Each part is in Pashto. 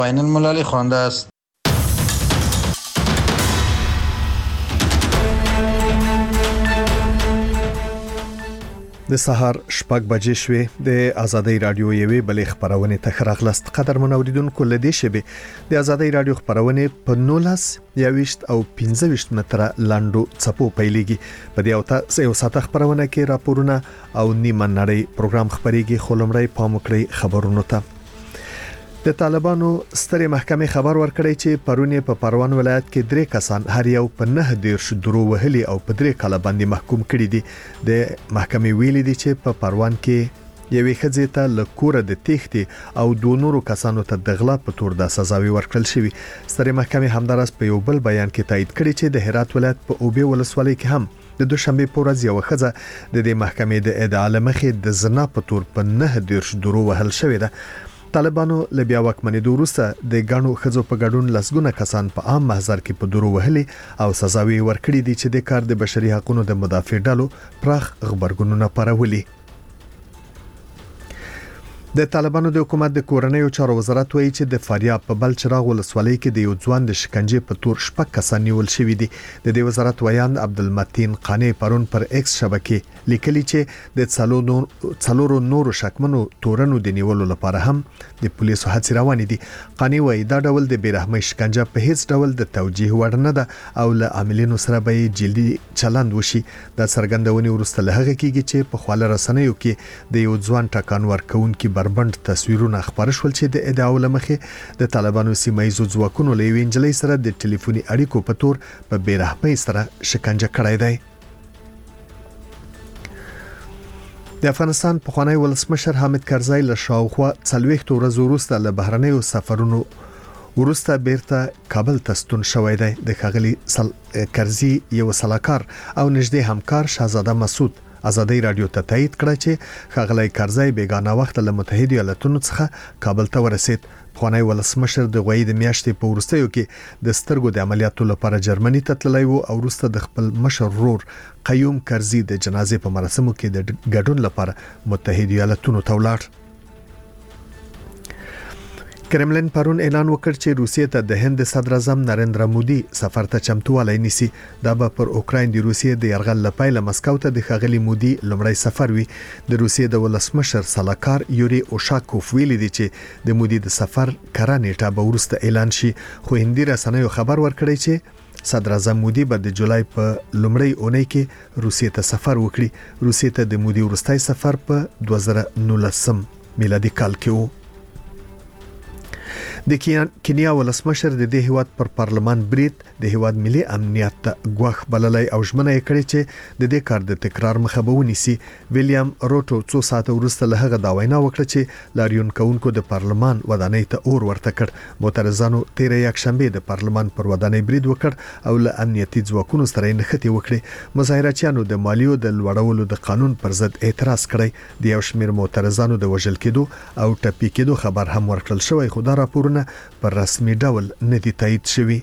بین المللی خوانده است. د سهار شپږ بجې شوې د آزادۍ رادیو یوې بلې خبرونه ته راغلست. قدرمن اوریدونکو لدې شبي د آزادۍ رادیو خبرونه په 19 او 15 متره لاندو چپو پیلېږي. په دې یو ساعت خبرونه کې راپورونه او نیمه نړۍ پروګرام خبريږي. خلمړی پامکړی خبرونه ته د طالبانو سترې محکمې خبر ورکړی چې پرونه په پروان ولایت کې 3 کسان هر یو په 9 درو وهلي او په 3 کال باندې محکوم کړي دي. د محکمې ویلي دي چې په پروان کې یوې ښځې ته له کوره د تېښتې او 2 نورو کسانو ته د غلا په تور د سزاوي ورکړل شوی. سترې محکمې همدارس په یو بل بیان کې تایید کړی چې د هرات ولایت په اوبې ولسوالۍ کې هم د دوشنبه په ورځ یو ښځه د محکمې د ادعا لمخې د زنا په تور په 9 درو وهل شوی ده. طالبانو لبیا واکمنۍ وروسته د غاڼو خزو په ګډون لسګونه کسان په عام محضر کې په درو وهلي او سزاوي ورکړي دي چې د کار د بشري حقوقو د مدافع ډلو پراخ خبرګونونه پرولي. د طالبانو د حکومت د کورنۍ چارو وزارت وایي چې د فاریاب په بلچراغ ولسوالۍ کې د یو ځوان د شکنجې په تور شپږ کسان نیول شوی دي. د دې وزارت ویاند عبدالمتین قانی پرون پر ایکس شبکې لیکلي چې د څلورو نورو شکمنو تورنو د نیولو لپاره هم د پولیسو هڅې روانې دي. قانی وایي دا ډول د بیرحمۍ شکنجه په هیڅ ډول د توجیه وړ نه ده او له عاملینو سره به جلدي چلند وشي. دا څرګندونې وروسته له هغه کېږي چې په خواله رسنیو کې د یو ځوان ټکان ورکونکي بربند تصویرونه خبر شول چې د ادعاو لمخې د طالبانو سیمایي ځواکونو له وینجلې سره د ټلیفوني اړیکو په تور په بیرحمۍ سره شکنجه کړای دی. د افغانستان پخوانی ولسمشر حامد کرزی له شاوخوا 40 ورځې وروسته له بهرنیو سفرونو وروسته بیرته کابل ته ستون شوی دی. د ښاغلي کرزی یو سلاکار او نږدې همکار شاهزاده مسعود آزادۍ رادیو ته تایید کړ چې ښاغلی کرزی بیگانه وخت له متحده ایالاتونو څخه کابل ته ورسید. پخوانی ولسمشر د غوی د میاشتې په وروستیو کې د سترګو د عملیاتو لپاره جرمني ته تللی و او وروسته د خپل مشر ورور قیوم کرزی د جنازې په مراسمو کې د ګډون لپاره متحده ایالاتونو ته ولاړ. کرملین پرون اعلان وکړ چې روسیې ته د هند صدر اعظم نریندرا مودي سفر ته چمتووالی نیسي. دا به پر اوکراین د روسیې د یرغل لپاره مسکو ته د ښاغلي مودي لومړی سفر وي. د روسیې د ولسمشر سلاکار یوري اوشاکوف ویلي دی چې د مودي د سفر کره نیټه به وروسته اعلان شي. خو هندي رسنیو خبر ورکړی چې صدر اعظم مودي به د جولای په لومړۍ اونۍ کې روسیې ته سفر وکړي. روسیې ته د مودي وروستۍ سفر په 2019 میلادي کال کې و. د کینیا ولسمشر د دې هیواد پر پارلمان برید د هیواد ملي امنیت ته غوښ بللای او ژمنه کړې چې د دې کار د تکرار مخه به ونیسي. ویلیام روټو 2 ساعته وروسته له هغه دا وینا وکړه چې لاریون کوونکو د پارلمان ودانۍ ته اور ورته کړ. معترضانو 13 یکشنبه د پارلمان پر ودانۍ برید وکړ او له امنیتي ځواکونو سره نښتې وکړې. مظاهرچیانو د مالیو د لوړولو د قانون پر ضد اعتراض کړی. د یو شمېر معترضانو د وژل کېدو او ټپي کېدو خبر هم ورکړل شوی خو دا راپورونه پر رسمي ډول نه دي تایید شوی.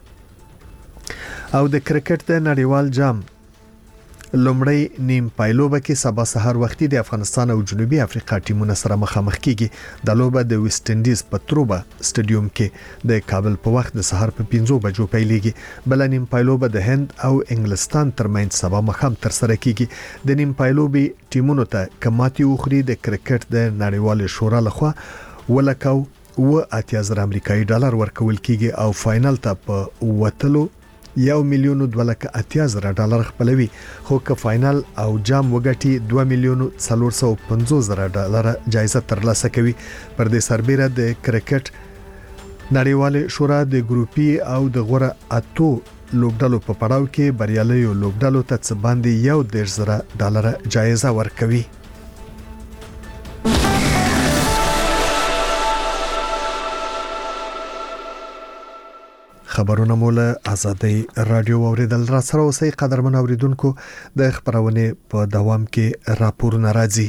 او د کرکټ د نړیوال جام لومړی نیم پایلوبه کې سبا سحر وختي د افغانستان او جنوبي افریقا ټیمونه سره مخامخ کیږي. د لوبه د ویسټ انډیز په تروبه سټډیوم کې د کابل په وخت د سحر په 5 بجو پیلېږي. بل نیم پایلوبه د هند او انګلستان ترمنځ سبا مخام تر سره کیږي. د نیم پایلوبي ټیمونو ته کماتي وخوري د کرکټ د نړیوال شورا لخوا ولکاو $80,000 امریکایي ډالر ورکول کیږي او فائنل ته په وتلو $1,80,000 خپلوي. خو که فائنل او جام وګټي $2,450,000 جایزه ترلاسه کوي. پر دې سربېره د کرکټ نړیوال شورا د ګروپي او د غوړه اتو لوبډلو په پړاو کې بریالیو لوبډلو ته څه باندې $1,000 جایزه ورکوي. خبرونه مولا آزادۍ رادیو اوریدل را سره اوسې قدرمن اوریدونکو د خبرونه په دوام کې راپورونه راځي.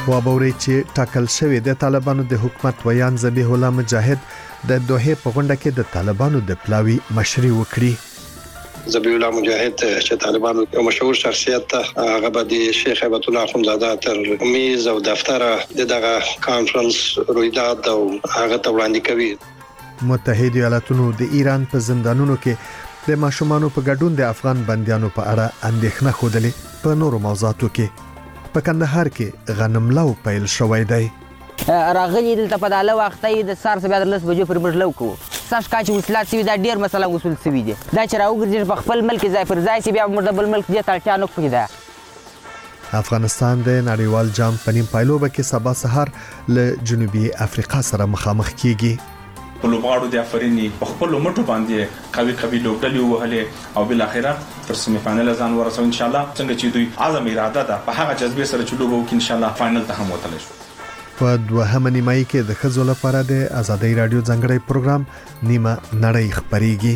وابوري چې ټاکل شوی د طالبانو د حکومت ویان ذبیح الله مجاهد د دوحه په غونډه کې د طالبانو د پلاوی مشري وکړي. ذبیح الله مجاهد چې طالبانو یو مشهور شخصیت هغه د شیخ هیبت الله اخوندزاده تر میز او دفتر دغه کانفرنس رویداد او هغه ته وړاندې کوي. متحده ایالاتونو د ایران په زندانونو کې د ماشومانو په ګډون د افغان بنديانو په اړه اندېښنه خوده په نورو موضوعاتو کې. په کندهار کې غنملو پیل شوی دی. راغلی دلته په داله وختي د سار سبا د 10 بجو پر مړلو کو ساش کا چې وصلات سوي دا ډیر مسله وصول سوي دي دا چې راوګرځي په خپل ملک ځای پر ځای سی بیا مرده بل ملک دې تلچا نو پکې ده. افغانستان د نړیوال جام په نیم پایلوبه کې سبا سحر له جنوبي افریقا سره مخامخ کیږي. په لوبغاړو د افرینی په خپل مټو باندې قوي لوبډلې وهلې او بل اخره تر سیمه فائنل ځان ورسو ان شاء الله څنګه چې دوی عزم اراده ده په هغه جذبه سره چې لوبو کې ان شاء الله فائنل ته هم وتلی شو. په دوهمه نیمایي کې د ښځو لپاره د ازادۍ رادیو ځانګړی پروګرام نیمه نړۍ خبريږي.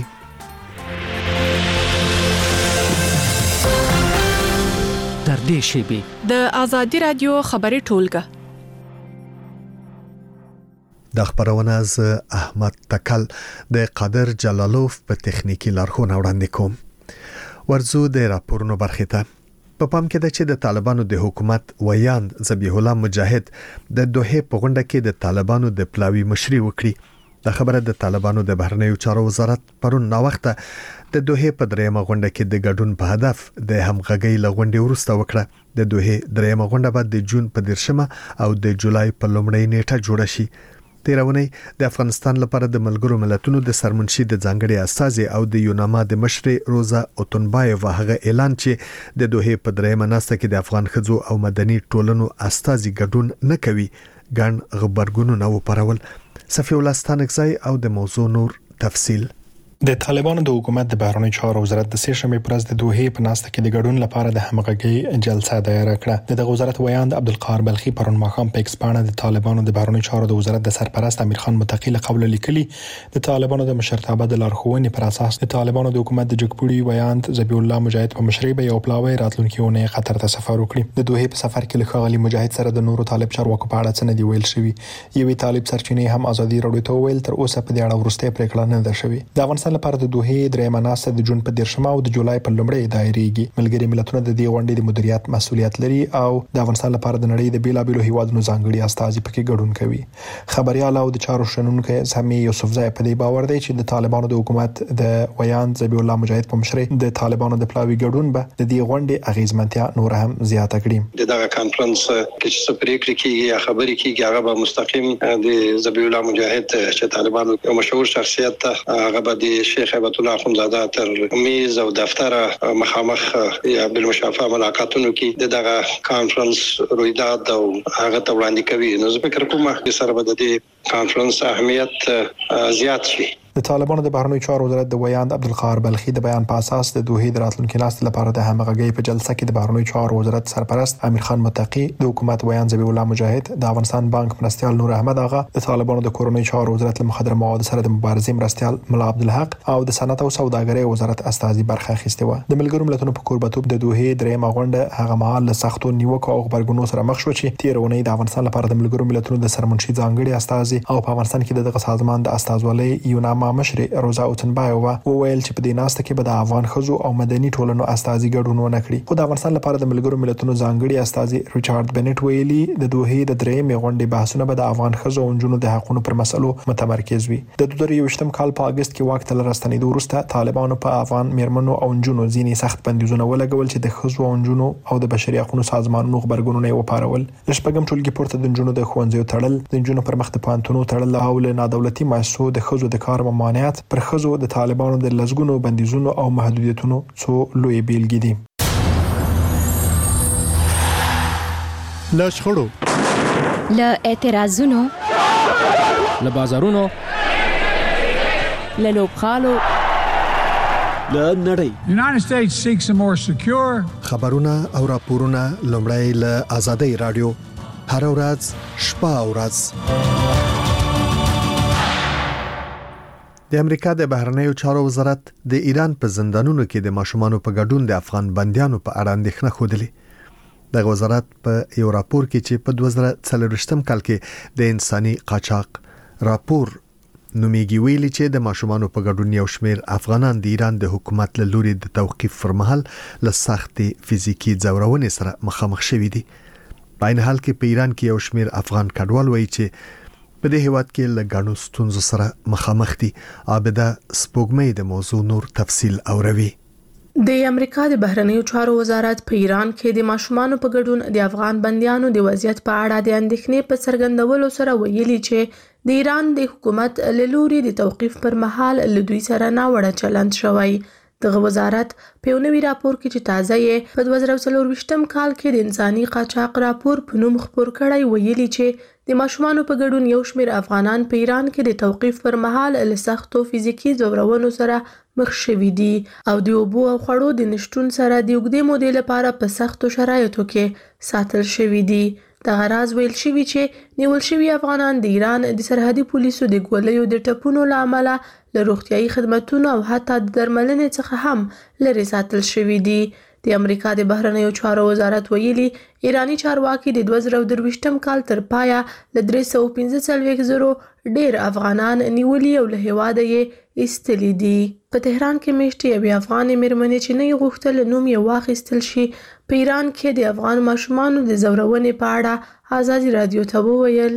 تر دې شیبې د ازادۍ رادیو خبري ټولګه د خبرونه از احمد تکل د قادر جلالوف په تخنیکی لارښوونه وړاندې کوم. ورزو د راپورونو برخه ته په پام کې ده چې د طالبانو د حکومت ویاند ذبیح الله مجاهد د دوحه په غونډه کې د طالبانو د پلاوی مشري وکړي. د خبره د طالبانو د بهرنیو چارو وزارت پرون نا وخته د دوحه په درېمه غونډه کې د ګډون په هدف د همغږۍ لغونډې ورسته وکړه. د دوحه درېمه غونډه بعد د جون په 10 او د جولای په لومړۍ نیټه جوړه شي. تیرونی د افغانستان لپاره د ملګرو ملتونو د سرمنشي د ځانګړي استازي او د یوناما د مشر روزا اوتنبایو هغه اعلان چې د دوحه په درېمه ناسته کې د افغان خځو او مدني ټولنو استازي ګډون نه کوي ګڼ خبرګونونه وپارول. صفی الله ستانکزی او د موضوع نور تفصیل. د طالبانو د حکومت د بهرنیو چارو وزارت د سېشنبه پرز د دوحه په ناسته کې د ګډون لپاره د همغږۍ جلسه دایره کړه. د وزارت ویاند عبدالقاهر بلخي پرون ماښام په ایکس باندې د طالبانو د بهرنیو چارو د وزارت د سرپرست امیر خان متقی له قبل لیکلي د طالبانو د مشرتابه د لارښوونې پر اساس د طالبانو د حکومت د جګپوړي ویاند ذبیح الله مجاهد په مشرۍ به یو پلاوی راتلونکیونه قطر ته سفر وکړي. د دوحه په سفر کې لخوا مجاهد سره د نورو طالب چارواکو په اړه څه نه دی ویل شوی. یوې طالب سرچینې هم ازادي راډیو ته ویل تر اوسه په دې اړه ورسته پریکړه نه ده شوې. د افغانستان لپاره د دوحه درېمه ناسته د جون په 10 او د جولای په لومړۍ دایریږي. ملګری ملتونه د دې غونډې د مدیریت مسولیت لري او د افغانستان لپاره د نړۍ د بیلابېلو هیوادونو ځانګړي استازي پکې ګډون کوي. خبريال او د چارو شنونکو سامي یوسفزای په دې باور دی چې د طالبانو د حکومت د ویاند ذبیح الله مجاهد په مشرۍ د طالبانو د پلاوی ګډون به د دې غونډې اغیزمنتیا نور هم زیاته کړي. دغه کانفرنس کې چې پریکړې کیږي یا خبرې کیږي هغه به مستقیم د ذبیح الله مجاهد چې طالبانو یو مشهور شخصیت هغه به د شیخ هیبت الله اخوندزاده تر میز او دفتر مخامخ یا بالمشافهه ملاقاتونو کې دغه کانفرنس رویداد او هغه ته وړاندې کوي. نو زه فکر کوم چې سره به د کانفرنس اهمیت زیات شي. د طالبانو د بهرنیو چارو وزارت د ویاند عبدالقاهر بلخي د بیان په اساس د دوحه د راتلونکي ناسته لپاره د همغږۍ په جلسه کې د بهرنیو چارو وزارت سرپرست امیر خان متقی د حکومت ویاند ذبیح الله مجاهد د افغانستان بانک مرستیال نور احمد اغا د طالبانو د کورنیو چارو وزارت له مخدره مواد سره د مبارزې مرستیال ملا عبدالحق او د صنعت او سوداګرۍ وزارت استازي برخه اخیسته و. د ملګرو ملتونو په کوربتوب د دوحه درېمه غونډه هغه مهال له سختو نیوکو او خبرګونو سره مخ شو چې تیرونه د افغانستان لپاره د ملګرو ملتونو د سرمنشي ځانګړي استازي او په افغانستان کې دغه سازمان د استازولۍ یوناما مشر روزا اوتنبایو وویل چې په دې ناسته کې به د افغان خځو او مدني ټولنو استازي ګډون ونه کړي. خو د افغانستان لپاره د ملګرو ملتونو ځانګړي استازي ریچارډ بنټ ویلي د دوحه د درېمې غونډې بحثونه به د افغان خځو او نجونو د حقوقو پر مسلو متمرکز وي. د 2023م کال په اگست کې واک ته رسیدو وروسته طالبانو په افغان میرمنو او نجونو ځینې سخت بندیزونه ولګول چې د خځو او نجونو او د بشري حقوقو سازمانونو خبرګونونه وپارول. د شپږم ټولګي پورته د نجونو د ښوونځیو تړل، د نجونو پر مخ د پانتونو تړل او له نادولتي مؤسسو د خځو د کار ممانعت پر خځو د طالبانو د لزګونو بندیزونو او محدودیتونو څو لوی بیلګې دي. له شخړو، له اعتراضونو، له بازارونو، له لوبخالو، له نړۍ. The United States seeks a more secure. خبرونه او راپورونه لومړی له ازادۍ رادیو هر ورځ شپه او ورځ. د امریکا د بهرنیو چارو وزارت د ایران په زندانونو کې د ماشومانو په ګډون د افغان بنديانو په اړه اندېښنه خوده. د وزارت په یو راپور کې چې په 2023 کال کې د انساني قاچاق راپور نومیږي ویلي چې د ماشومان په ګډون یو شمېر افغانان د ایران د حکومت له لوري د توقيف پر مهال له سختي فزیکی ځورونې سره مخامخ شوي دي. په عین حال کې په ایران کې یو شمېر افغان کډوال وایي چې په دې هیواد کې له غاڼو ستونزو سره مخامخ دي. عابده سپوږمۍ د موضوع نور تفصیل اوروي. د امریکا د بهرنیو چارو وزارت په ایران کې د ماشومان په ګډون د افغان بنديانو د وضعیت په اړه د اندېښنې په څرګندولو سره ویلي چې د ایران د حکومت له لوري د توقيف پر مهال له دوی سره ناوړه چلند شوی. دغه وزارت په یو نوي راپور کې چې تازه یې په 2024 کال کې د انساني قاچاق راپور په نوم خپور کړی ویلي چې د ماشومان په ګډون یو شمېر افغانان په ایران کې د توقيف پر مهال له سختو فزیکی ځورونو سره مخ شوي دي او د اوبو او خوړو د نشټون سره د اوږدې مودې لپاره په سختو شرایطو کې ساتل شوي دي. دغه راز ویل شوي چې نیول شوي افغانان د ایران د سرحدي پولیسو د ګولیو د ټپونو له امله له روغتیايي خدماتو او حتی د درملنې څخه هم لرې ساتل شوي دي. د امریکا د بهرنیو چارو وزارت ویلي ایرانی چارواکي د 2023 کال تر پایه له 345,000 ډیر افغانان نیولي او له هیواده یې ایستلي دي. په تهران کې میشتې یوې افغانې مېرمنې چې نه یې غوښتل نوم یې واخیستل شي په ایران کې د افغان ماشومانو د ځورونې په اړه آزادي رادیو ته وویل.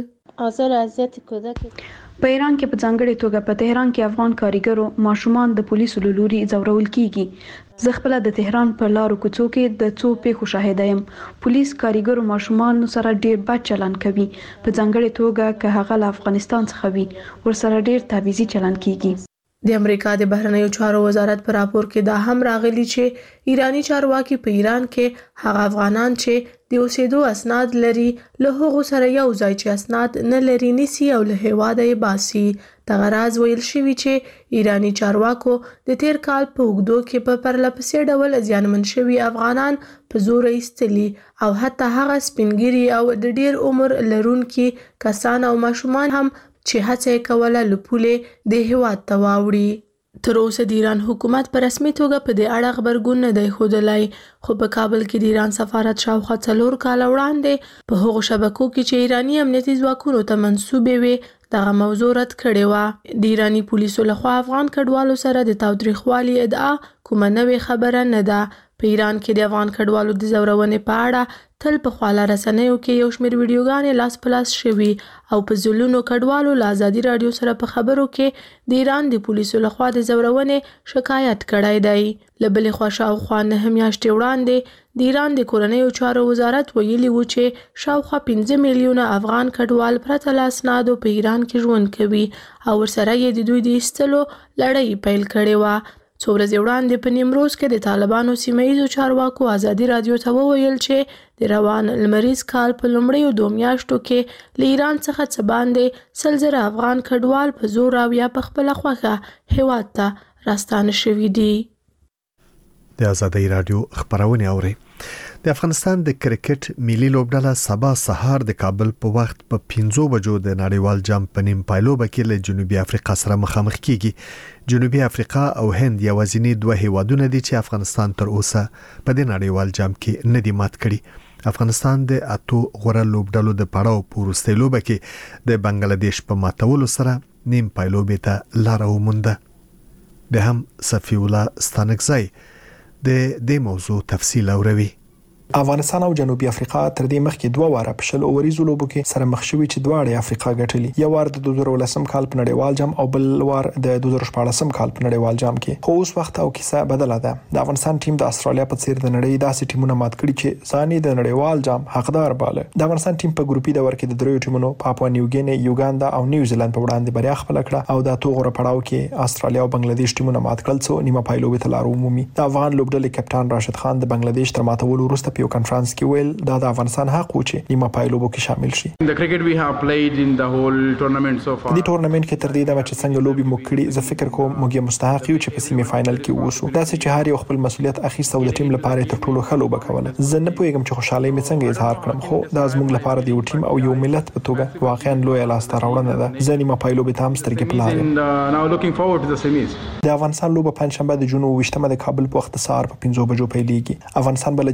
په ایران کې په ځانګړې توګه په تهران کې افغان کاریګرو ماشومان د پولیسو له لوري ځورول کیږي. زه خپل د تهران په لارو کوڅو کې د څو پیښو شاهده یم. پولیس کاریګرو ماشومان سره ډیر بد چلند کوي، په ځانګړې توګه که هغه له افغانستان څخه وي ورسره ډیر تعویضي چلند کیږي. د امریکا د بهرنیو چارو وزارت په راپور کې دا هم راغلي چې ایرانی چارواکي په ایران کې هغه افغانان چې د اوسېدو اسناد لري له هغو سره یو ځای چې اسناد نه لري نیسي او له هیواده یې باسي. دغه راز ویل شوي چې ایرانی چارواکو د تیر کال په اوږدو کې په پرلپسې ډول زیانمن شوي افغانان په زور ایستلي او حتی هغه سپینګیري او د ډیر عمر لرونکي کسان او ماشومان هم چې هڅه یې کوله له پولې د هیواد ته واوړي. تر اوسه د ایران حکومت په رسمي توګه په دې اړه خبرګون نه دی ښودلی، خو په کابل کې د ایران سفارت شاوخوا 4 کاله وړاندې په هغو شبکو کې چې ایرانی امنیتي ځواکونو ته منسوبې وې دغه موضوع رد کړې وه. د ایرانی پولیسو لخوا افغان کډوالو سره د تاوتریخوالي ادعا کومه نوې خبره نه ده. په ایران کې د افغان کډوالو د ځورونې په اړه تل په خواله رسنیو کې یو شمېر ویډیوګانې لاس په لاس شوي او په زلونو کډوالو له آزادي رادیو سره په خبرو کې د ایران د پولیسو لخوا د ځورونې شکایت کړی دی. له بلې خوا شاوخوا 9 میاشتې وړاندې د ایران د کورنیو چارو وزارت ویلي و چې شاوخوا 15 میلیونه افغان کډوال پرته له اسنادو په ایران کې ژوند کوي او ورسره یې د دوی د ایستلو لړۍ پیل کړې وه. څو ورځې وړاندې په نیمروز کې د طالبانو سیمه ییزو چارواکو آزادي رادیو ته وویل چې د روان لمریز کال په لومړیو 2 میاشتو کې له ایران څخه څه باندې 100,000 افغان کډوال په زور او یا په خپله خوښه هیواد ته راستانه شوي دي. د آزادي رادیو خبرونه اوري. د افغانستان د کرکټ ملي لوبډله سبا سهار د کابل په وخت په 5 بجو د نړیوال جام په نیم پایلوبه کې له جنوبي افریقا سره مخامخ کیږي. جنوبي افریقا او هند یوازینی 2 هیوادونه دي چې افغانستان تر اوسه په د نړیوال جام کې نه دی مات کړی. افغانستان د 8 غوړه لوبډلو د پړاو په وروستۍ لوبه کې د بنگلاديش په ماتولو سره نیم پایلوبه ته لار ومونده. به هم صفی الله ستانکزی د دې موضوع تفصیل اوروي. افغانستان او جنوبي افریقا تر دې مخکې 2 واره په شل اوریزو لوبو کې سره مخ شوي چې دواړه افریقا ګټلي. یو وار د 2019 کال په نړیوال جام او بل وار د 2014 کال په نړیوال جام کې. خو اوس وخت او کیسه بدله ده. د افغانستان ټیم د استرالیا په څیر د نړۍ داسې ټیمونه مات کړي چې ځاني د نړیوال جام حقدار باله. د افغانستان ټیم په ګروپي دور کې د دریو ټیمونو پاپوا نیوګیني، یوګاندا او نیوزیلند په وړاندې بریا خپل کړه او د توغره پړاو کې استرالیا او بنگلاديش ټیمونه مات کړل څو نیمه پایلوبه ته لار ومومي. د افغان لوبډلې کپټان راشد خان د بنگلاديش تر ماتولو وروسته په کانفرنس کې دا د افغانستان حق و چې نیمه پایلوبو کې شامل شي. د کرکټ وی هاف پلیډ ان د هول ټورنمنت سو فار. د ټورنمنت کې تر دې د چې څنګه لوبي مو کړی، زه فکر کوم موږ مستحق یو چې په سیمه فائنل کې ووسو. دا چې هر یو خپل مسولیت اخیسته او د ټیم لپاره تر ټولو ښه لوبه کوله. زه نه پوهیږم چې خوشاله مې څنګه اظهار کړم، خو دا زموږ لپاره د یو ټیم او یو ملت په توګه واقعا لوی لاسته راوړنه ده. زه نیمه پایلوبه ته هم سترګې په لار یم. ناو لوکینګ فورورډ ټو د سیمیز. د افغانستان لوبه پنځشنبه د جنوب 28 د کابل په وخت سهار په 5 بجو پیلېږي. افغانستان بل جنوبي افریقا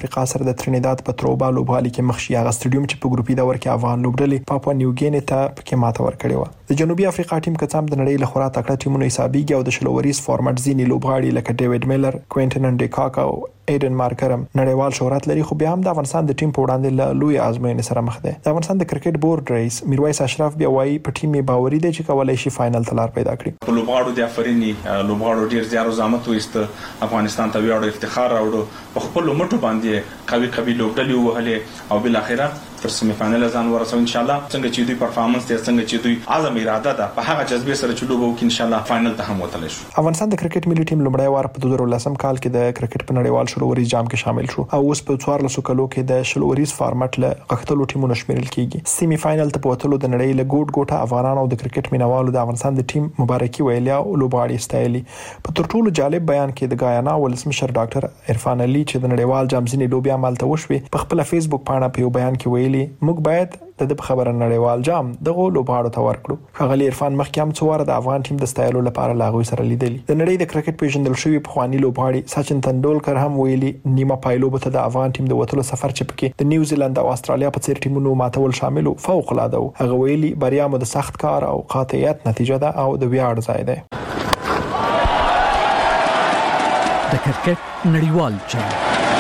افریقا سره د ترینیداد په تروبا لوبغالي کې مخ شي. هغه سټډیوم چې په ګروپي دور کې افغان لوبډلې پاپوا نیو ګینی ته پکې ماته ورکړې و. د جنوبي افریقا ټیم کڅام د نړۍ له خورا تکړه ټیمونو حسابيږي او د شلوریز فارمټ ځینی لوبغاړي لکه ډیوډ میلر، کوینټن ډیکاکا او ایډن مارکرم نړیوال شهرت لري، خو بیا هم د افغانستان د ټیم په وړاندې له لوی آزموینې سره مخ دی. د افغانستان د کرکټ بورډ رئیس میرویس اشرف بیا وايي په ټیم یې باوري دی چې کولای شي فائنل ته لار پیدا کړي. په لوبغاړو د افرینی لوبغاړو ډیر زیار او زحمت وست افغانستان ته ویاړ افتخار راوړو، په خپل مټو باندې قوي لوبډلې وهلې او بل اخره تر سیمه فائنل ځان ورسو ان شاء الله. څنګه چې دوی پرفارمنس ته څنګه چې دوی عزم اراده ده په هغه جذبه سره چې لوبو کې ان شاء الله فائنل ته هم وتلی شو. افغانستان د کرکټ ملي ټیم لومړی وار په 2010 کال کې د کرکټ په نړیوال شلوریز جام کې شامل شو او اوس په 14 کلو کې د شلوریز فارمټ له غښتلو ټیمونو شمیرل کیږي. سیمه فائنل ته وتلو د نړۍ له ګوټه افغانانو د کرکټ مینوالو د افغانستان د ټیم مبارکي ویلیا او لوبغاړي ستایلی. په تر ټولو جالب بیان کې د غایانا ولسمشر ډاکټر عرفان علي چې د نړیوال جام ځینې لوبیا عمل ته وشوي په خپل فیسبوک پاڼه په یو بیان کې ویلي موږ باید د خبره نړیوال جام دغه لوبغاړو ته ورکړو. ښاغلي عرفان مخکې هم څو واره د افغان ټیم د ستایلو لپاره لاغوي سره لیدلی. د نړۍ د کرکټ پیژندل شوی پخوانی لوبغاړي سچن تندولکر هم ویلي نیمه پایلوبه ته د افغان ټیم د وټلو سفر چې پکې د نیوزیلند او استرالیا په څیر ټیمونو ماتول شامل فوق العاده و. هغه ویلي بریا مو د سخت کار او قاطعیت نتیجه ده او د ویاړ ځای ده. د کرکټ نړیوال جام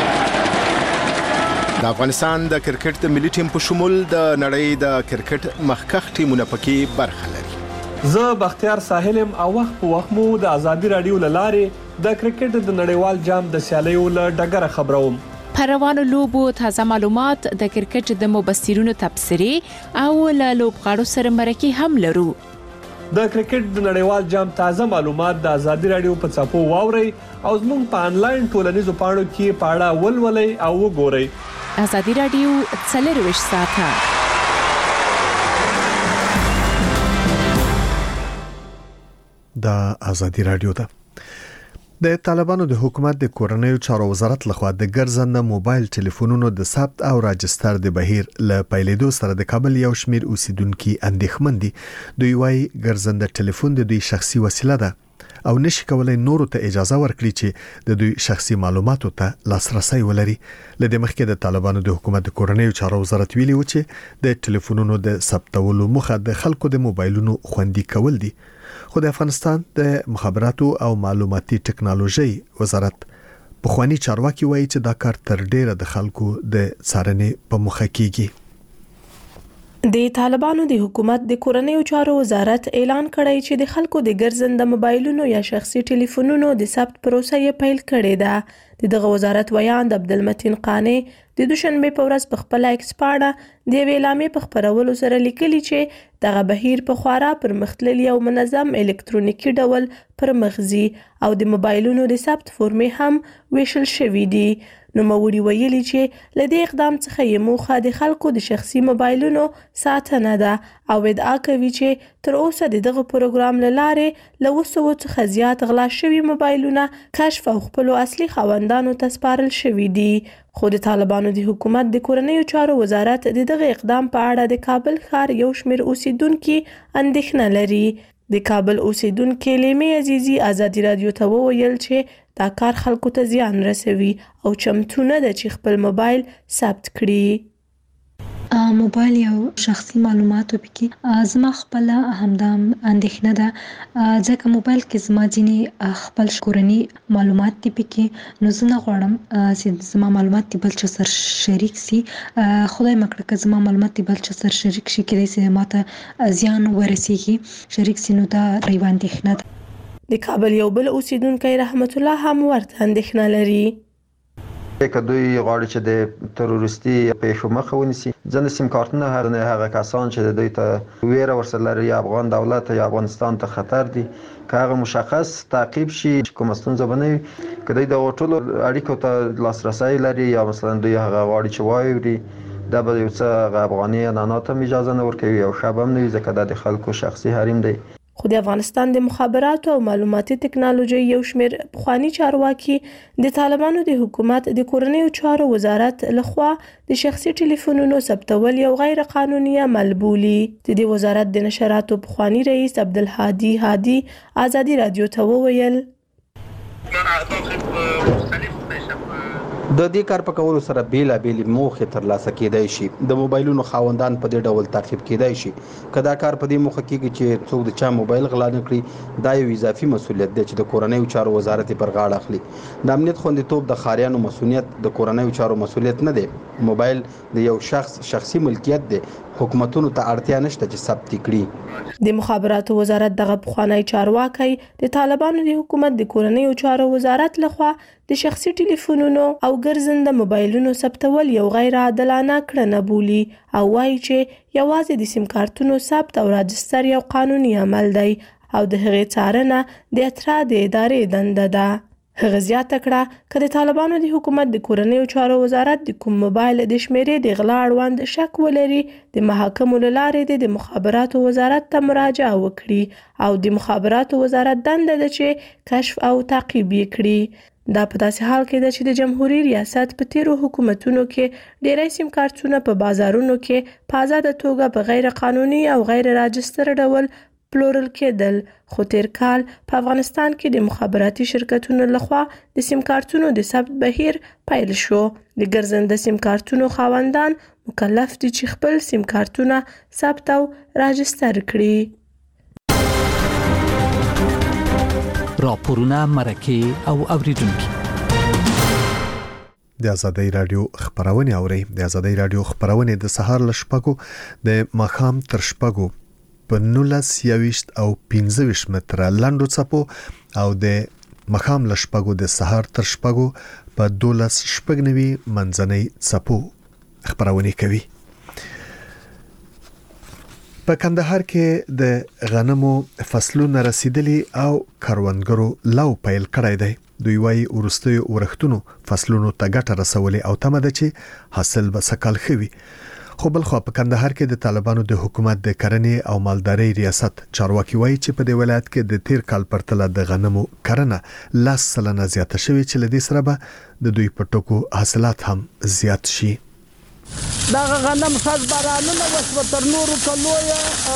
د افغانستان د کرکټ د ملي ټیم په شمول د نړۍ د کرکټ مخکښ ټیمونه پکې برخه لري. زه بختیار ساحلم او وخت په وخت مو د ازادي رادیو لارې د کرکټ د نړیوال جام د سیالیو له ډګره خبروم. پروانو لوبو تازه معلومات د کرکټ د مبصرینو تبصرې او له لوبغاړو سره مرکه هم لرو. د کرکټ د نړیوال جام تازه معلومات د ازادي رادیو په څاپو واوري او زموږ په انلاین ټولنیزو پاڼو کې پاړه ولولئ او وګورئ. ازادي رادیو 24 ساعته د ازادي رادیو ده. د طالبانو د حکومت د کورنیو چارو وزارت لخوا د ګرځنده موبایل ټلیفونونو د ثبت او راجستر د بهیر ل پیلېدو سره د کابل یو شمیر اوسیدونکو اندېښمن دي. دوی وايي ګرځنده ټلیفون د دوی شخصي وسیله ده او نشي کولای نورو ته اجازه ورکړي چې د دوی شخصي معلوماتو ته لاسرسي ولري. لدې مخکې د طالبانو د حکومت د کورنیو چارو وزارت ویلي و چې د ټلیفونونو د ثبتولو موخه د خلکو د موبایلونو خوندي کول دي. خو د افغانستان د مخابراتو او معلوماتي ټکنالوژي وزارت پخوانی چارواکي وایي چې دا کار تر ډیره د خلکو د څارنې په مخه کیږي. د طالبانو د حکومت د کورنیو چارو وزارت اعلان کړی چې د خلکو د ګرځنده موبایلونو یا شخصي ټلیفونونو د ثبت پروسه یې پیل کړې ده. دغه وزارت ویاند عبدالمتین قانی د دوشنبه په ورځ په خپل ایکس پاڼه د ویلامې په خبرولو سره لیکلي چې دغه بهیر په خورا پرمختللي او منظم الکترونیکي ډول پرمخزي او د موبایلونو د ثبت فورمې هم ویشل شوې دي. نو موري ویلي چې لدې اقدام څخه یې موخه د خلکو د شخصي موبایلونو ساتنه ده او ادعا کوي چې تر اوسه دغه پروګرام لاره له 200 څخه زیات غلا شوي موبایلونه کشف او خپل اصلي خاوندانو ته سپارل شوي دي. خو د طالبانو د حکومت د کورنیو چارو وزارت دغه اقدام په اړه د کابل ښار یو شمیر اوسیدونکو اندېښنه لري. د کابل اوسیدونکو لیمه عزیزي ازادي رادیو ته وویل چې دا کار خلکو ته زیان رسوي او چمتو نه ده چې خپل موبایل ثبت کړي. موبایل یو شخصي معلومات پکې زما خپل همدام اندېښنه ده ځکه موبایل کې زما ځینې خپل کورني معلومات دي پکې نو زه نه غواړم چې زما معلومات بل چا سره شریک سي. خدای مکړه که زما معلومات بل چا سره شریک شي کېدای سي ماته زیان ورسیږي شریک سي نو دا ریوان اندېښنه ده. د کابل یو بل اوسیدونکی رحمت الله هم ورته اندېښنه لري. که دوی غواړي چې د تروریستي پیښو مخه ونیسي ځنه سیم کارتونه هغه کسان چې دوی ته ویره ورسره لري یا افغان دولت یا افغانستان ته خطر دي که هغه مشخص تعقیب شي کوم ستونزه بنوي که دوی د ټولو اړیکو ته لاسرسي لري یا مثلا دوی هغه غواړي چې وایي دا به یو څه افغاني اعلانات هم اجازه نه ورکوي او شب هم نه وي ځکه د خلکو شخصي حریم دی. خو د افغانستان د مخابراتو او معلوماتي ټکنالوژي یو شمیر پخوانی چارواکي د طالبانو د حکومت د کورنیو چارو وزارت لخوا د شخصي ټلیفونونو ثبتول یو غیر قانوني عمل بولي. د دې وزارت د نشراتو پخوانی رئیس عبدالهادي هادي ازادي رادیو ته وویل د دې کار په کولو سره بیلابېلې موخې ترلاسه کېدای شي. د موبایلونو خاوندان په دې ډول تعقیب کېدای شي. که دا کار په دې موخه کېږي چې څوک د چا موبایل غلا نه کړي، دا یو اضافي مسؤلیت دی چې د کورنیو چارو وزارت پر غاړه اخلي. د امنیت خوندیتوب د ښاریانو مسؤلیت د کورنیو چارو مسؤلیت نه دی. موبایل د یو شخصي ملکیت دی. حکومتونو ته اړتیا نشته چې ثبت کړي. د مخابراتو وزارت دغه پخوانی چارواکي د طالبانو د حکومت د کورنیو چارو وزارت لخوا د شخصي ټلیفونونو او ګرځنده موبایلونو ثبتول یو غیر عادلانه کړنه بولي او وایي چې یوازې د سیم کارتونو ثبت او راجستر یو قانوني عمل دی او د هغې څارنه د اترا د ادارې دنده ده. هغه زیاته کړه چې د طالبانو د حکومت د کورنیو چارو وزارت د کوم موبایل د شمیرې د غلا اړوند شک ولري، د محاکمو له لارې د مخابراتو وزارت ته مراجعه وکړي او د مخابراتو وزارت دنده ده چې کشف او تعقیب یې کړي. دا په داسې حال کې ده چې د جمهوریت ریاست په تیرو حکومتونو کې ډیری سیم کارتونه په بازارونو کې په آزاده توګه په غیر قانوني او غیر راجستر ډول پلورل کېدل، خو تیر کال په افغانستان کې د مخابراتي شرکتونو لخوا د سیم کارتونو د ثبت بهیر پیل شو. د ګرځنده سیم کارتونو خاوندان مکلف دي چې خپل سیم کارتونه ثبت او راجستر کړي. راپورونه، مرکې او اوریدونکي د آزادۍ رادیو خبرونه اوري. د آزادۍ رادیو خبرونه د سهار ل شپږو د ماښام تر شپږو په 19 او 15 متره لاندو چپو او د ماښام ل شپږو د سهار تر شپږو په 12 شپږنوي منځنۍ چپو خبرونه کوي. په کندهار کې د غنمو فصلونو رسیدلی او کروندګرو لو پیل کړی دی. دوی وايي ورستي ورختونو فصلونو ته ګټه رسولې او تمه ده چې حاصل به سکل خوي. خو بل خو په کندهار کې د طالبانو د حکومت د کرنې او مالدارۍ ریاست چارواکي وايي چې په دې ولایت کې د تیر کال پرتله د غنمو کرنه 10% زیاته شوې چې لدې سره به د دوی په ټکو حاصلات هم زیات شي. دا غنم خاص بارانونه وسو تر نورو کلویا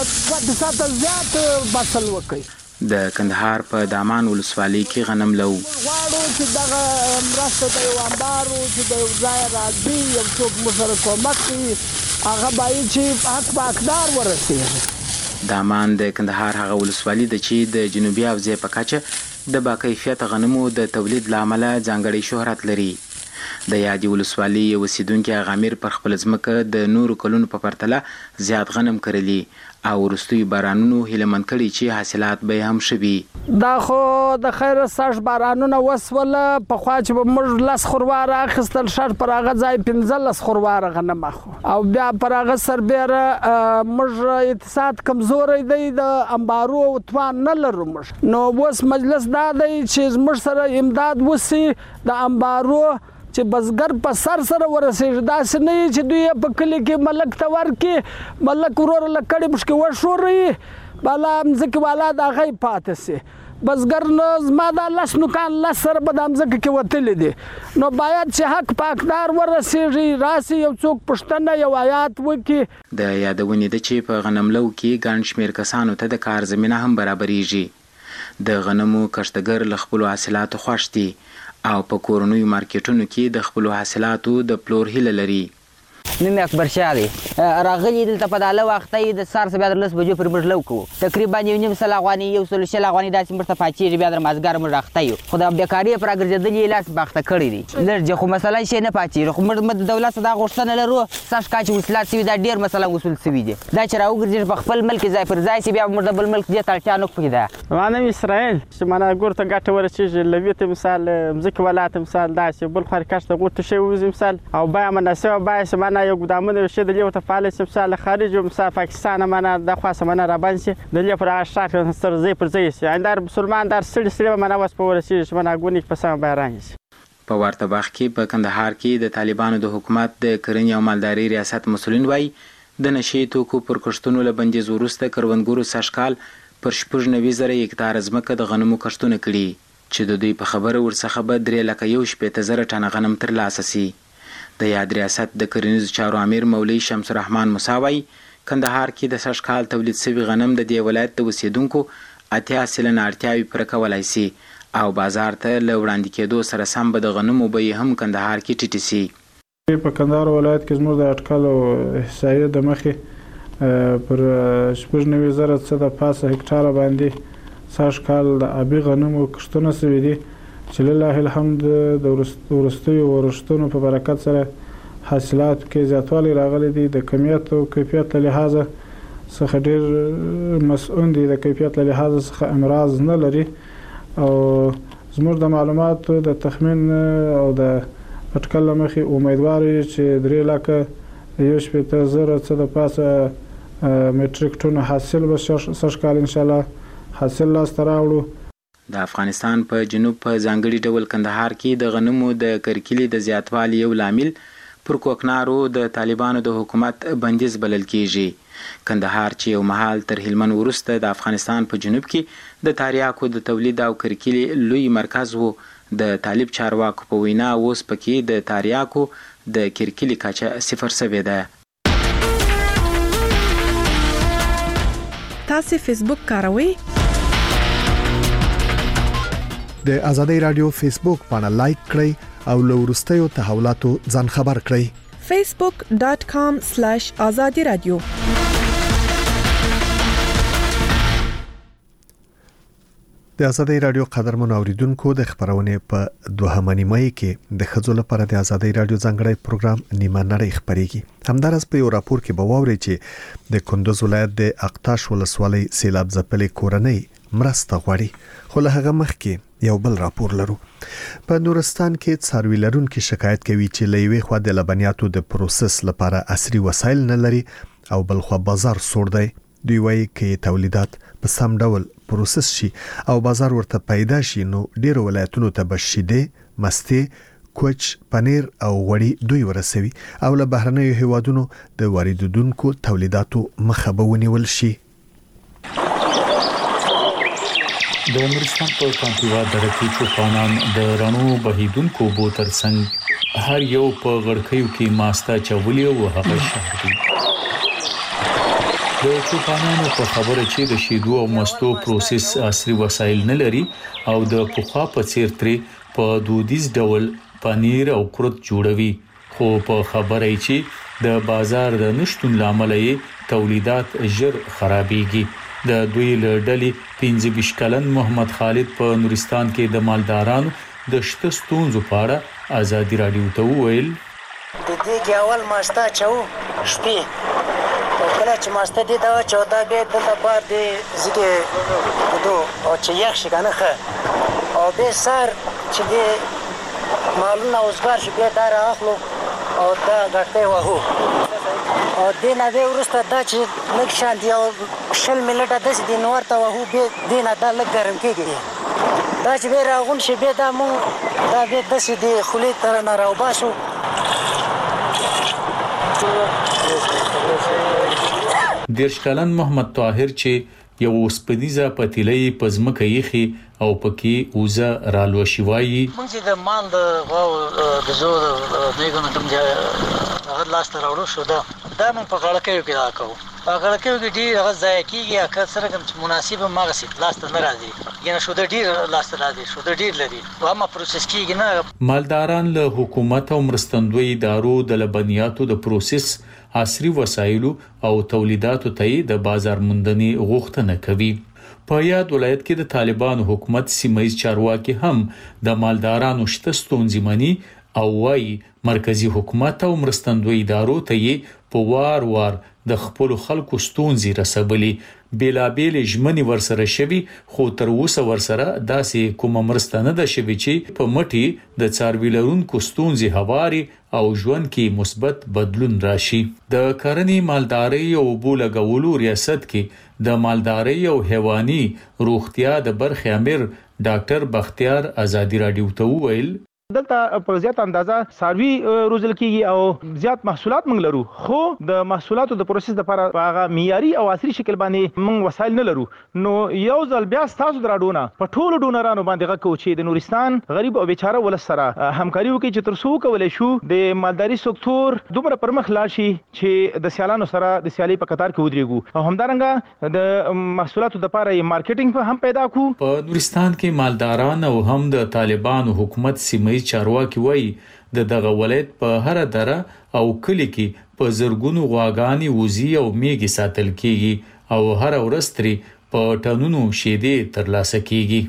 2% زیات بسل وکي. د کندهار په دامان ولسوالۍ کې غنم لو واړو چې دغه مرسته د یو انبارو چې د یو ځای راځي یو څوک مسره کومک کوي هغه باید چې حق باقدار ورسیږي. دامان د کندهار هغه ولسوالۍ د چې د جنوبي حوزې په کچه د باکیفیت غنمو د تولید لامل ځانګړی شهرت لري. د یادې ولسوالۍ یو اوسیدونکي غامیر پر خپل ځمکه د نورو کلونو په پرتله زیات غنم کرلی او وروستي بارانونو هیلمن کړي چې حاصلات به هم شوي. دا خو د خیر ساش بارانونه وسول په خوا چې موږ لاس خورواره اخیستل شر پر هغه ځای 15 خورواره غنم اخو او بیا پر هغه سربېره موږ اقتصاد کمزوري دی د انبارو توان نه لرو موږ نو اوس مجلس دا دی چې موږ سره امداد وسی د انبارو چې بزګر په سر سره ورسېږي. داسې نه چې دوی په کلي کې ملک ته ورکړي ملک ورور لکړي مشکې وشوري بالا مځکې والا د هغه پاتې سي بزګر نه زما دا لس نوکان لس سره به د مځکې کې وتلی دي نو باید چې حق په حقدار ورسېږي راسي یو څوک پوښتنه یو آیات وکړي. د یادونې ده چې په غنملو کې ګڼ شمېر کسانو ته د کار زمینه هم برابرېږي. د غنمو کښتګر له خپلو حاصلاتو خوښ دي او په کورنیو مارکیټونو کې د خپلو حاصلاتو د پلور هیله لري. نوم اکبر شاه دی راغلی دلته په داله وخت د سار بیا د 10 بجو پر موږ لو کو تقریبا 1.5 افغاني 1.5 افغاني داسې مرته پاتې بیا د مازګر موږ راخته یو خو د بیکاری پر اګرځېدلې لاس باخته کړی دی لږ خو مثلا شي نه پاتې خو موږ د دولت دا غوښتنه لرو ساش کاچ وسلات سی دا ډیر مثلا وصول سوي دي دا چې راوګرځي په خپل ملک ځای پر ځای سی بیا موږ د بل ملک دې تړتیا نه کوي دا مانه اسرائیل چې مانه ګورته ګټه ورچې لویته مثال مزک ولات مثال دا چې بل خر کاشته غوته شی وز مثال او بیا مناسبه بیا سمانه یو ګدامونه شي د لیو ته فعال مثال خارج مثال پاکستان مانه د خاصه مانه را باندې د لیو پر اشتراک سره زی پر زی سي اندار مسلمان در سړي مانه واس په ورسې مانه ګونی په سم بیران شي. په ورته وخت کې په کندهار کې د طالبانو د حکومت د کرنې او مالدارۍ ریاست مسولین وای د نشي توکو پر کښتونو له بندیز وروسته کروندګرو ساشکال پر 90,000 هکتار ځمکه د غنمو کښتونه کړي چې د دوی په خبره ورڅخه به 3,1,000 ټنه غنم ترلاسه سي. د یاد ریاست د کرنیزو چارو امیر مولوي شمس الرحمن مساوي کندهار کې د ساشکال تولید شوی غنم د دې ولایت د اوسیدونکو 80% اړتیاوي پر کولای سي او بازار ته له وړاندې کېدو سره سم به د غنمو بیې هم کندهار کې ټیټې سي. په کندهار ولایت کې زموږ د اټکل او احصایې د مخې پر 90,000 څه د پاسه هکټاره باندې سږ کال د ابي غنمو کښتونه سوي دي چې لله الحمد د وروستیو ورښتونو په برکت سره حاصلات کې زیاتوالی راغلی دی. د کمیت او کیفیت له لحاظه څخه ډېر مسؤل دي، د کیفیت له لحاظه څخه امراض نه لري او زموږ د معلوماتو د تخمین او د اټکل مخې امیدوار یو چې 3,1,000 څه د پاسه میټریک ټن حاصل به سږ کال ان شاء الله حاصل لاسته راوړو. د افغانستان په جنوب په ځانګړي ډول کندهار کې د غنمو د کرکیلې د زیاتوالي یو لامل پر کوکنارو د طالبانو د حکومت بندیز بلل کیږي. کندهار چې یو مهال تر هلمند وروسته د افغانستان په جنوب کې د تریاکو د تولید او کرکیلې لوی مرکز وو، د طالب چارواکو په وینا اوس پکې د تریاکو د کرکیلې کچه 0 شوې ده. تاسو فیسبوک کاروئ؟ د ازادي رادیو فیسبوک باندې لایک کړئ او له وروستیو تحولاتو ځان خبر کړئ. facebook.com/azadi radio. د ازادي رادیو قدرمن اوریدونکو د خبرونه په 2 مې کې د خځو لپاره د ازادي رادیو ځانګړی پروګرام نیمه نړۍ خبريږي. همدارس په یو راپور کې به واوري چې د کندوز ولایت د اقتاش ولسوالۍ سیلاب ځپلې کورنۍ مرسته غواړي. خو له هغه مخکې یو بل راپور لرو. په نورستان کې څاروي لرونکو شکایت کوي چې لوي خو د لبنیاتو د پروسس لپاره عصري وسایل نه لري او بل خو بازار سوړ دی. دوی وایي چې تولیدات په سم ډول پروسس شي او بازار ورته پیدا شي نو ډیر ولایتونو ته بشیده، مستي، کوچ، پنیر او غوړي دوی ورسوي او له بهرنیو هیوادونو د واردونکو تولیداتو مخه به ونیول شي. د نورستان په کانتیوا دره کې چوپانان د رڼو بهیدونکو بو ترڅنګ هر یو په غړکیو کې ماستا چولې او هغه شهر دي. د چوپانانو په خبره چې د شیدو او مستو پروسس عصري وسایل نه لري او د پوخا په څیر ترې په دودیز ډول پنیر او کورت جوړوي، خو په خبره چې د بازار د نشټون لامل یې تولیدات ژر خرابېږي. د دوی لړډلې 25 کلن محمد خالد په نورستان کې د مالدارانو د شته ستونزو په اړه ازادي رادیو ته وویل: د دې کې اول ماستا چو شپې او کله چې ماستا دې دا چودا به د بار دې زګه دو او چې یخ شي کنه او به سر چې دې مالونه اوسګار شي به دار اخلو او دا غټه وهو او دینه به ورسته دا چې لږ شان دی او شل ملټه د دې نور ته وهو به دینه دا لږ ګرم کېږي دا چې به راغون شي به دا مو دا به د دې خولې تر نه راو باسو. دیرش کلن محمد طاهر چې یو سپدیزه پتیلې پزمکه یخي او پکې اوزه رالو شوایي. مونږ د مان د غو د زور دغه کوم ځای هغه لاس ته راوړو شو دا مونږ په غړکه کې راکاو. په غړکه کې ډیر هغه ځای کېږي اکثر سره کوم مناسبه ماغسي لاس ته ناراضي ینه شو د ډیر لاس ته راځي شو د ډیر لري واما پروسس کېږي نه. مالداران له حکومت او مرستندوی ادارو د لبنیاتو د پروسس عصري وسایلو او تولیداتو ته د بازار موندنې غوښتنه کوي. په یاد ولایت کې د طالبانو حکومت سیمایي چارواکي هم د مالدارانو شته ستونزې مني او وايي مرکزی حکومت او مرستندوی ادارو ته په وار د خپل خلکو ستونزې رسولي. بیلابیل ژمنې ورسره شوي خو تر اوسه ورسره داسې کومه مرسته نه ده شوي چې په مټي د څاروي لرونکو ستونزې هواري او ژوند کې مثبت بدلون راشي. د کرنې مالدارۍ او اوبو لګولو ریاست کې د مالدارۍ او حیواني روغتیا د برخې امیر ډاکټر بختیار ازادي رادیو ته وویل: د دې کې اول ماستا چو شپې او کله چې ماستا دې دا چودا به د بار دې زګه دو او چې یخ شي کنه او به سر چې دې مالونه اوسګار شي به دار اخلو او دا غټه وهو او دینه به ورسته دا چې لږ شان دی او شل ملټه د دې نور ته وهو به دینه دا لږ ګرم کېږي دا چې به راغون شي به دا مو دا به د دې خولې تر نه راو باسو. دلته په زیات اندازه ساروي روزل کیږي او زیات محصولات موږ لرو خو د محصولاتو د پروسس لپاره هغه معیاري او عصري شکل باندې موږ وسایل نه لرو نو یو ځل بیا تاسو دراډونه په ټولو ډونرانو باندې غوښتو چې د نورستان غریب او بیچاره ولس سره همکاري وکړي چې تر څو کولای شو د مالداري سکتور دومره پرمخ لاړ شي چې د سیالانو سره د سیالي په قطار کې ودرېږو او همدارنګه د محصولاتو لپاره مارکیټینګ هم پیدا کو. په نورستان کې مالداران او هم د طالبانو حکومت سیمه چارواکي وایي د دغه ولایت په هر دره او کلی کې په زرګونو غواګانې وزي او میږي ساتل کیږي او هر ورځ ترې په ټنونو شیدې ترلاسه کیږي.